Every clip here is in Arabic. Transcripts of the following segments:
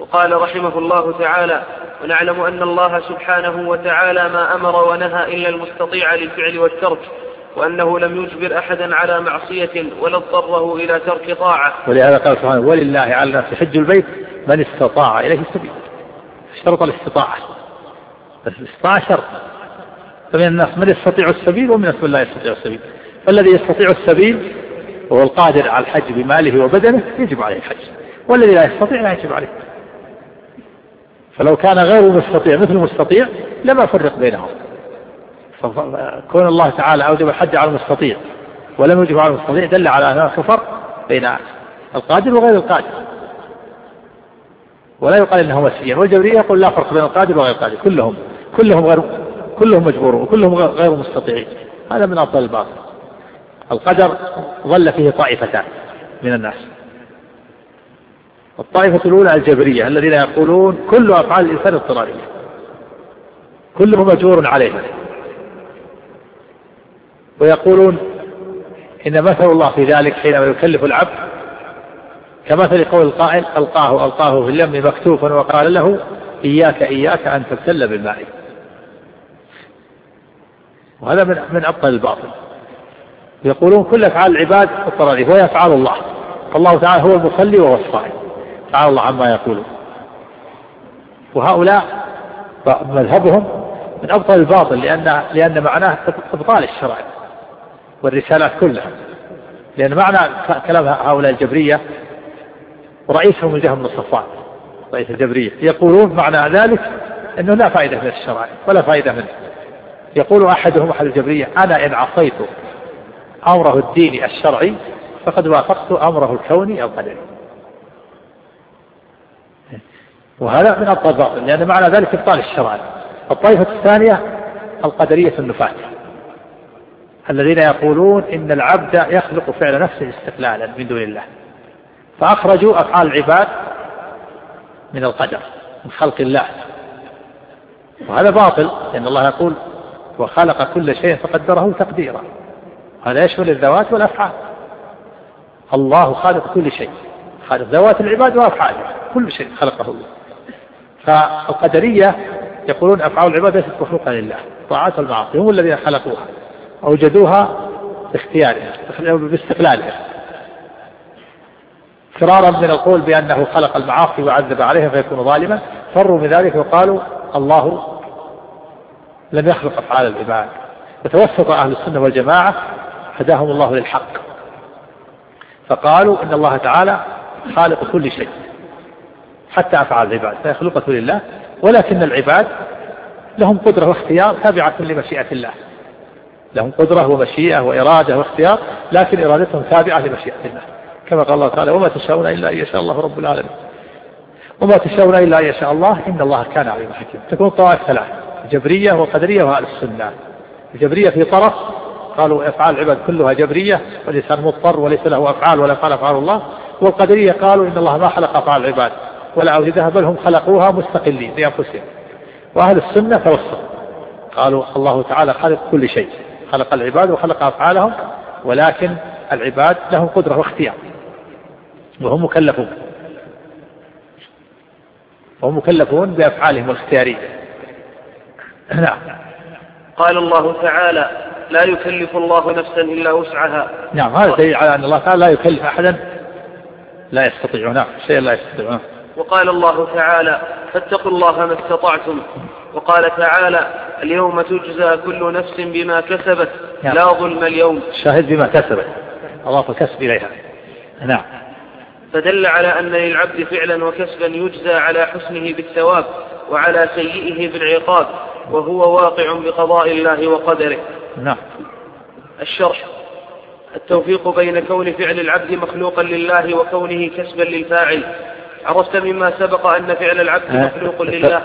وقال رحمه الله تعالى: ونعلم أن الله سبحانه وتعالى ما أمر ونهى إلا المستطيع للفعل والترك، وأنه لم يجبر أحدا على معصية ولا اضطره إلى ترك طاعة. ولهذا قال سبحانه: ولله على الناس حج البيت من استطاع إليه سبيلا. اشترط الاستطاعة، الاستطاعة شرط. فمن الناس من يستطيع السبيل ومن الناس من لا يستطيع السبيل. فالذي يستطيع السبيل وهو القادر على الحج بماله وبدنه يجب عليه الحج، والذي لا يستطيع لا يجب عليه. فلو كان غير مستطيع مثل المستطيع لما فرق بينهم. فكون الله تعالى أوجب الحج على المستطيع ولم يوجب على المستطيع دل على أنه كفر بين القادر وغير القادر، ولا يقال إنه مسيا. والجبرية يقول لا فرق بين القادر وغير القادر، كلهم مجبورون وكلهم غير مستطيعين. هذا من أبطال الباطل. القدر ظل فيه طائفتان من الناس. الطائفة الأولى الجبرية الذين يقولون كل أفعال الإنسان اضطرارية، كله مجبور عليها، ويقولون إن مثل الله في ذلك حينما يكلف العبد كمثل قول القائل: ألقاه في اليم مكتوفا وقال له إياك أن تبتل بالماء. وهذا من أبطل الباطل. يقولون كل أفعال العباد اضطرارية وهي أفعال الله، فالله تعالى هو المصلي وهو الصائم، تعالى الله عما يقولون. وهؤلاء مذهبهم من أبطل الباطل، لأن معناه إبطال الشرائع والرسالات كلها. لأن معنى كلام هؤلاء الجبرية، ورئيسهم الجهم بن صفوان رئيس الجبرية، يقولون معنى ذلك أنه لا فائدة من الشرائع ولا فائدة منه. يقول أحد الجبرية: أنا إن عصيت أمره الديني الشرعي فقد وافقت أمره الكوني القدري. وهذا من أبطال الباطل، لأن معنى ذلك إبطال الشرائع. الطائفة الثانية القدرية النفاة الذين يقولون إن العبد يخلق فعل نفسه استقلالا من دون الله، فأخرجوا أفعال العباد من القدر من خلق الله. وهذا باطل، لأن الله يقول: وخلق كل شيء فقدره تقديرا. هذا يشمل الذوات والأفعال. الله خالق كل شيء، خالق ذوات العباد وأفعالها، كل شيء خلقه الله. فالقدرية يقولون أفعال العباد ليست مخلوقة لله، طاعات والمعاصي هم الذين خلقوها، أوجدوها باختيارها باستقلالها، فرارا من القول بأنه خلق المعاصي وعذب عليها فيكون ظالما. فروا من ذلك وقالوا الله لم يخلق أفعال العباد. فتوسط أهل السنة والجماعة هداهم الله للحق، فقالوا إن الله تعالى خالق كل شيء حتى أفعال العباد فيخلقه لله، ولكن العباد لهم قدرة واختيار تابعة لمشيئة الله. لهم قدرة ومشيئة وإرادة واختيار، لكن إرادتهم تابعة لمشيئة الله، كما قال الله تعالى: وما تشاءون إلا أن يشاء الله رب العالمين. وما تشاءون إلا أن يشاء الله إن الله كان عليما حكيما. تكون طوائف ثلاث: الجبرية والقدرية وأهل السنة. الجبرية في طرف قالوا أفعال العباد كلها جبرية والإنسان مضطر وليس له أفعال ولا يفعل أفعال الله. والقدرية قالوا إن الله ما خلق أفعال العباد ولا أوجدها، بل هم خلقوها مستقلين بأنفسهم. وأهل السنة توسط، قالوا الله تعالى خلق كل شيء، خلق العباد وخلق أفعالهم، ولكن العباد لهم قدرة واختيار وهم مكلفون بأفعالهم الاختيارية. نعم. قال الله تعالى: لا يكلف الله نفسا إلا وسعها. نعم، هذا دليل على أن الله تعالى لا يكلف أحدا لا يستطيعون شيئا لا يستطيعون. وقال الله تعالى: فاتقوا الله ما استطعتم. وقال تعالى: اليوم تجزى كل نفس بما كسبت لا ظلم اليوم. شاهد بما كسبت، أضاف الكسب إليها. نعم. فدل على أن للعبد فعلا وكسبا يجزى على حسنه بالثواب وعلى سيئه بالعقاب، وهو واقع بقضاء الله وقدره. نعم. الشرح: التوفيق بين كون فعل العبد مخلوقا لله وكونه كسبا للفاعل. عرفت مما سبق أن فعل العبد مخلوق لله.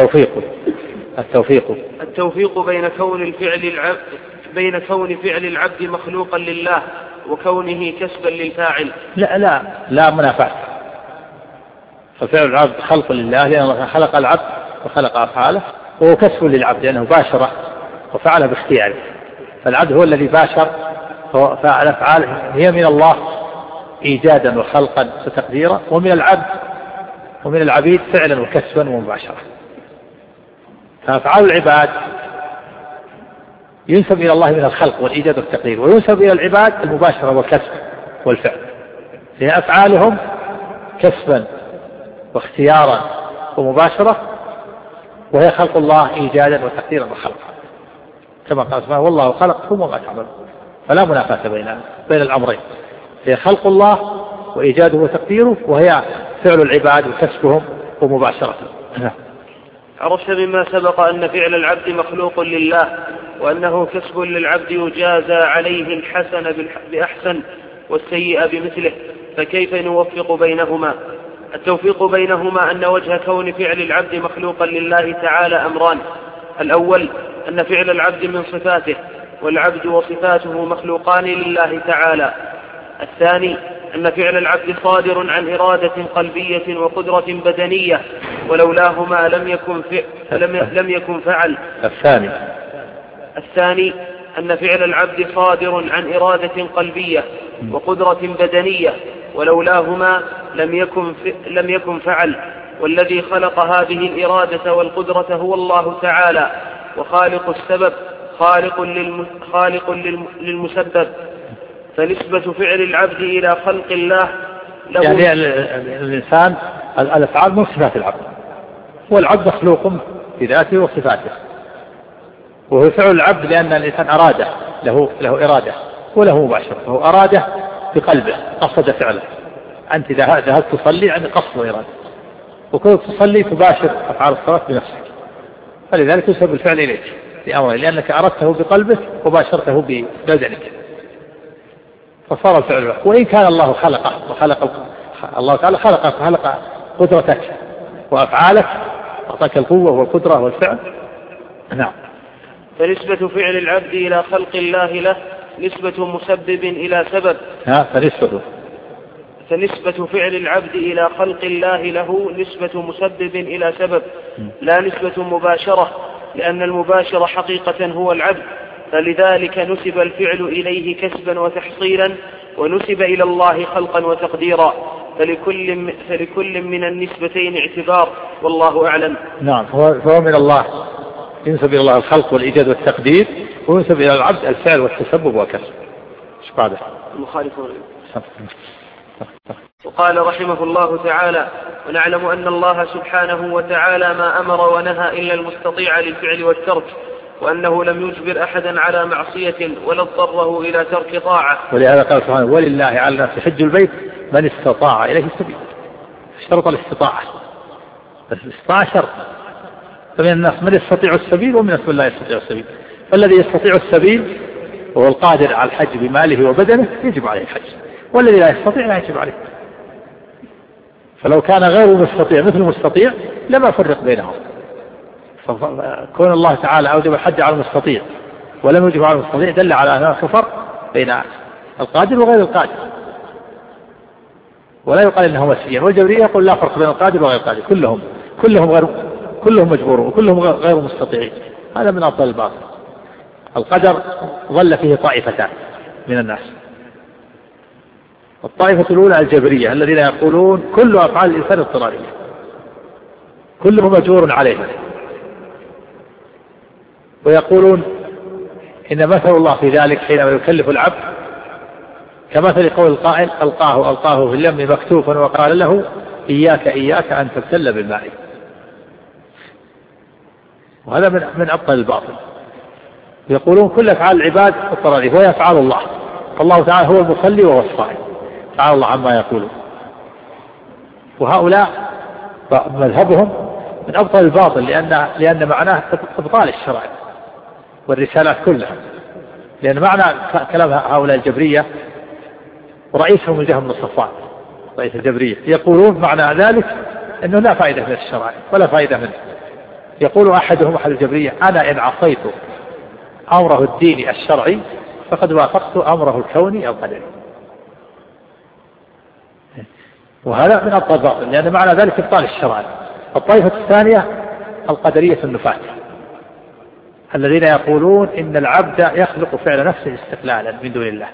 التوفيق بين كون فعل العبد مخلوقا لله وكونه كسبا للفاعل. لا منافاة. ففعل العبد خلق لله لأنه خلق العبد وخلق أفعاله، وهو كسب للعبد لأنه باشر وفعل باختياره. فالعبد هو الذي باشر، فالأفعال هي من الله إيجادا وخلقا وتقديرا، ومن العبد ومن العبيد فعلا وكسبا ومباشرة. فأفعال العباد ينسب إلى الله من الخلق والإيجاد والتقدير، وينسب إلى العباد المباشرة والكسب والفعل، هي أفعالهم كسبا واختيارا ومباشرة، وهي خلق الله إيجادا وتقديرا وخلقا، كما قال سبحانه والله خلقكم وما تعملون. فلا منافاة بين الأمرين، هي خلق الله وإيجاده وتقديره، وهي فعل العباد وكسبهم ومباشرته. عرفت مما سبق أن فعل العبد مخلوق لله، وأنه كسب للعبد يجازى عليه الحسن بأحسن والسيئة بمثله، فكيف نوفق بينهما؟ التوفيق بينهما أن وجه كون فعل العبد مخلوقا لله تعالى أمران: الأول أن فعل العبد من صفاته، والعبد وصفاته مخلوقان لله تعالى. الثاني أن فعل العبد صادر عن إرادة قلبية وقدرة بدنية، ولولاهما لم يكن فعل. الثاني أن فعل العبد صادر عن إرادة قلبية وقدرة بدنية، ولولاهما لم يكن فعل. والذي خلق هذه الإرادة والقدرة هو الله تعالى، وخالق السبب خالق للمسبب. فنسبة فعل العبد إلى خلق الله له، يعني الإنسان الأفعال من صفات العبد، والعبد مخلوق بذاته وصفاته، وهو فعل العبد لأن الإنسان أراده، له إرادة وله مباشرة، فهو أراده بقلبه قصد فعله. أنت إذا ذهبت تصلي عند قصد وإرادة، وكنت تصلي تباشر أفعال الصلاة بنفسك، فلذلك يسبب الفعل إليك لأمره، لأنك أردته بقلبك وباشرته ببدنك، فصار الفعل. وإن كان الله خلقه الله تعالى خلق قدرتك وأفعالك، أعطاك القوة والقدرة والفعل. نعم. فنسبة فعل العبد إلى خلق الله له نسبة مسبب إلى سبب. فنسبة فعل العبد إلى خلق الله له نسبة مسبب إلى سبب، لا نسبة مباشرة، لأن المباشرة حقيقة هو العبد، فلذلك نسب الفعل إليه كسبا وتحصيلا، ونسب إلى الله خلقا وتقديرا، فلكل من النسبتين اعتبار، والله أعلم. نعم. فهو من الله، ينسب إلى الله الخلق والإيجاد والتقدير، وينسب إلى العبد الفعل والتسبب والكسب. ايش بعده؟ المخالف. وقال رحمه الله تعالى: ونعلم أن الله سبحانه وتعالى ما أمر ونهى إلا المستطيع للفعل والترك، وأنه لم يجبر أحدا على معصية ولا اضطره إلى ترك طاعة. ولهذا قال سبحانه: ولله على الناس حج البيت من استطاع إليه السبيل. اشترط الاستطاعة، بس الاستطاعة شرط. فمن الناس من يستطيع السبيل ومن الناس من لا يستطيع السبيل، فالذي يستطيع السبيل وهو القادر على الحج بماله وبدنه يجب عليه الحج، والذي لا يستطيع لا يجب عليه. فلو كان غير مستطيع مثل المستطيع لما فرق بينهم. فكون الله تعالى أوجب الحج على المستطيع ولم يوجب على المستطيع دل على أنه كفر بين القادر وغير القادر، ولا يقال إنه مسيح. والجبرية يقول لا فرق بين القادر وغير القادر، كلهم مجبورون وكلهم غير مستطيعين. هذا من أبطال الباطل. القدر ظل فيه طائفتان من الناس. الطائفة الأولى الجبرية الذين يقولون كل أفعال الإنسان اضطرارية، كله مجبور عليها، ويقولون إن مثل الله في ذلك حينما يكلف العبد كمثل قول القائل: ألقاه في اليم مكتوفا وقال له إياك أن تبتل بالماء. وهذا من أبطال الباطل. يقولون كل أفعال العباد اضطرارية وهي أفعال الله، فالله تعالى هو المصلي وهو الصائم، تعالى الله عما يقولون. وهؤلاء مذهبهم من أبطال الباطل، لأن معناه إبطال الشرائع والرسالات كلها. لأن معنى كلام هؤلاء الجبرية، ورئيسهم الجهم بن صفوان رئيس الجبرية، يقولون معنى ذلك أنه لا فائدة من الشرائع ولا فائدة منه. يقول أحد الجبرية: أنا إن عصيت أمره الديني الشرعي فقد وافقت أمره الكوني القدري. وهذا من أبطال الباطل، لأن معنى ذلك إبطال الشرائع. الطائفة الثانية القدرية النفاة الذين يقولون إن العبد يخلق فعل نفسه استقلالا من دون الله،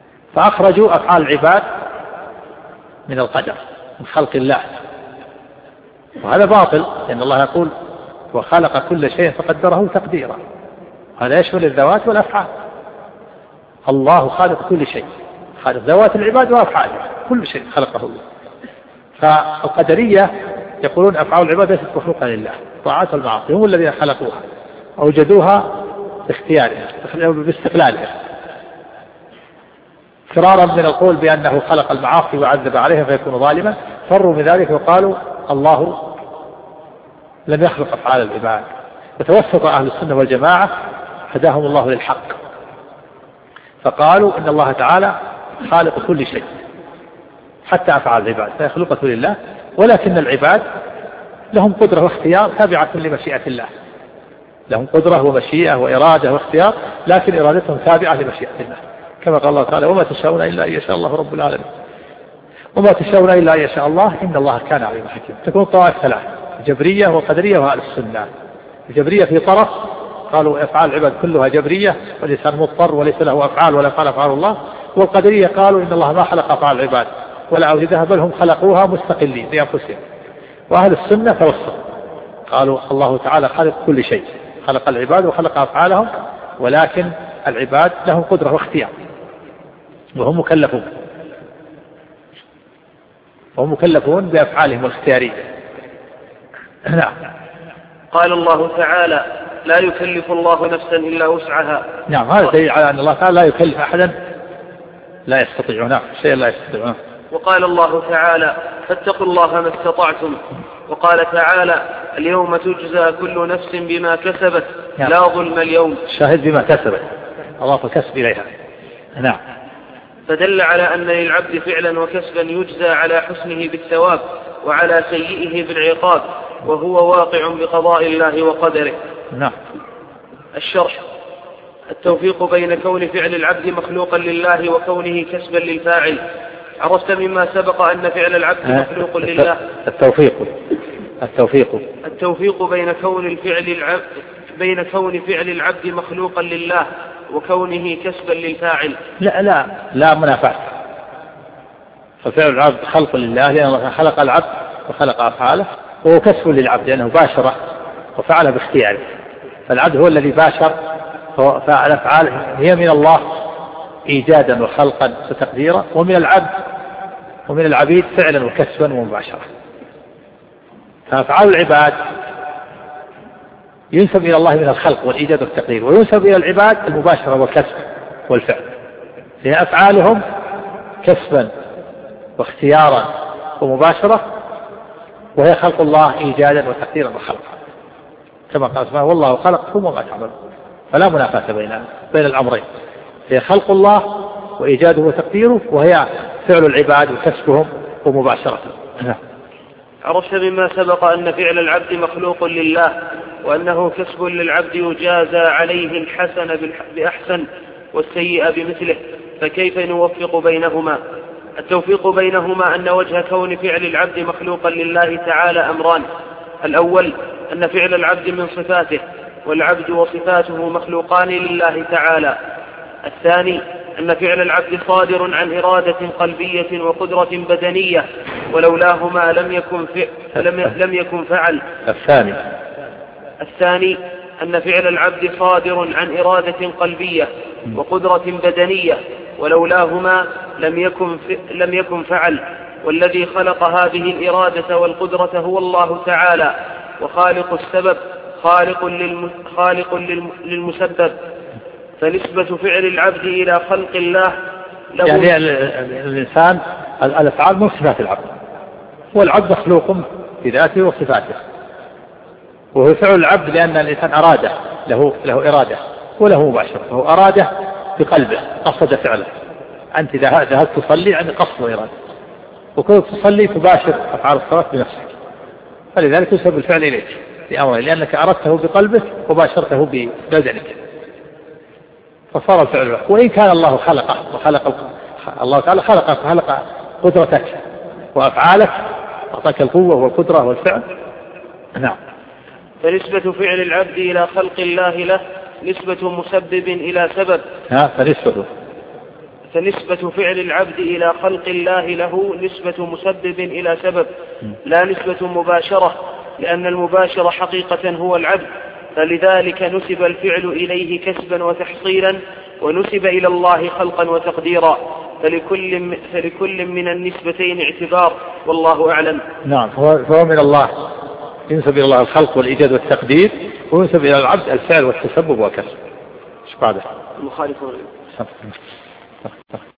فأخرجوا أفعال العباد من القدر، من خلق الله، وهذا باطل، لأن الله يقول وخلق كل شيء فقدره تقديرا، هذا يشمل الذوات والأفعال. الله خالق كل شيء، خالق ذوات العباد وأفعالهم، كل شيء خلقه الله. فالقدرية يقولون أفعال العباد ليست مخلوقة لله، طاعات المعاصي هم الذين خلقوها، أوجدوها باختيارها باستقلالها، فرارا من القول بأنه خلق المعاصي وعذب عليها فيكون ظالما، فروا من ذلك وقالوا الله لم يخلق أفعال العباد. وتوسط أهل السنة والجماعة هداهم الله للحق، فقالوا إن الله تعالى خالق كل شيء حتى أفعال العباد فيخلقه لله، ولكن العباد لهم قدرة واختيار تابعة لمشيئة الله، لهم قدرة ومشيئة وإرادة واختيار، لكن إرادتهم تابعة لمشيئة الله، كما قال الله تعالى وما تشاءون إلا أن يشاء الله رب العالمين، وما تشاءون إلا أن يشاء الله إن الله كان عليما حكيما. تكون طوائف ثلاث، جبرية وقدرية وأهل السنة. الجبرية في طرف قالوا أفعال العباد كلها جبرية والإنسان مضطر وليس له أفعال ولا يفعل أفعال الله، والقدرية قالوا إن الله ما خلق أفعال العباد ولا أوجدها بل هم خلقوها مستقلين بأنفسهم. وأهل السنة توسط، قالوا الله تعالى خلق كل شيء، خلق العباد وخلق أفعالهم، ولكن العباد لهم قدرة واختيار وهم مكلفون بأفعالهم الاختيارية. نعم. قال الله تعالى لا يكلف الله نفسا إلا وسعها. نعم، هذا دليل على أن الله تعالى لا يكلف أحدا لا يستطيعون شيئا لا يستطيعون. وقال الله تعالى فاتقوا الله ما استطعتم. وقال تعالى اليوم تجزى كل نفس بما كسبت لا ظلم اليوم. شاهد بما كسبت، أضاف الكسب إليها. نعم. فدل على أن للعبد فعلا وكسبا يجزى على حسنه بالثواب وعلى سيئه بالعقاب، وهو واقع بقضاء الله وقدره. نعم. الشرح. التوفيق بين كون فعل العبد مخلوقا لله وكونه كسبا للفاعل. عرفت مما سبق أن فعل العبد مخلوق لله. التوفيق بين كون فعل العبد مخلوقا لله وكونه كسبا للفاعل. لا منافاة. ففعل العبد خلق لله لأن الله خلق العبد وخلق أفعاله، وهو كسب للعبد لأنه باشره وفعله باختياره، فالعبد هو الذي باشر، فالأفعال هي من الله إيجادا وخلقا وتقديرا، ومن العبيد فعلا وكسبا ومباشرة. فأفعال العباد ينسب إلى الله من الخلق والإيجاد والتقدير، وينسب إلى العباد المباشرة والكسب والفعل، لأن أفعالهم كسبا واختيارا ومباشرة، وهي خلق الله إيجادا وتقديرا وخلقا، كما قال سبحانه والله خلقكم وما تعملون. فلا منافاة بين الأمرين، هي خلق الله وإيجاده وتقديره، وهي فعل العباد وكسبهم ومباشرته. عرفت مما سبق أن فعل العبد مخلوق لله وأنه كسب للعبد يجازى عليه الحسن بأحسن والسيئة بمثله، فكيف نوفق بينهما؟ التوفيق بينهما أن وجه كون فعل العبد مخلوقا لله تعالى أمران: الأول أن فعل العبد من صفاته، والعبد وصفاته مخلوقان لله تعالى. الثاني أن فعل العبد صادر عن إرادة قلبية وقدرة بدنية، ولولاهما لم يكن فعل. الثاني أن فعل العبد صادر عن إرادة قلبية وقدرة بدنية، ولولاهما لم يكن فعل. والذي خلق هذه الإرادة والقدرة هو الله تعالى، وخالق السبب خالق للمسبب. فنسبة فعل العبد إلى خلق الله له، يعني الإنسان الأفعال من صفات العبد، والعبد مخلوق بذاته وصفاته، وهو فعل العبد لأن الإنسان أراده، له إرادة وله مباشرة، فهو أراده بقلبه قصد فعله. أنت إذا ذهبت تصلي عند قصد وإرادة، وكنت تصلي تباشر أفعال الصلاة بنفسك، فلذلك يسبب الفعل إليك لأمره، لأنك أردته بقلبك وباشرته ببدنك، فصار الفعل له. وإن كان الله خلقه الله تعالى خلق قدرتك وأفعالك، أعطاك القوة والقدرة والفعل. نعم. فنسبة فعل العبد إلى خلق الله له نسبة مسبب إلى سبب. فنسبة فعل العبد إلى خلق الله له نسبة مسبب إلى سبب، لا نسبة مباشرة، لأن المباشر حقيقة هو العبد، فلذلك نسب الفعل إليه كسبا وتحصيلا، ونسب إلى الله خلقا وتقديرا، فلكل من النسبتين اعتبار، والله أعلم. نعم، فهو من الله، ينسب إلى الله الخلق والإيجاد والتقدير، وينسب إلى العبد الفعل والتسبب وكسب. ايش بعده؟ المخالف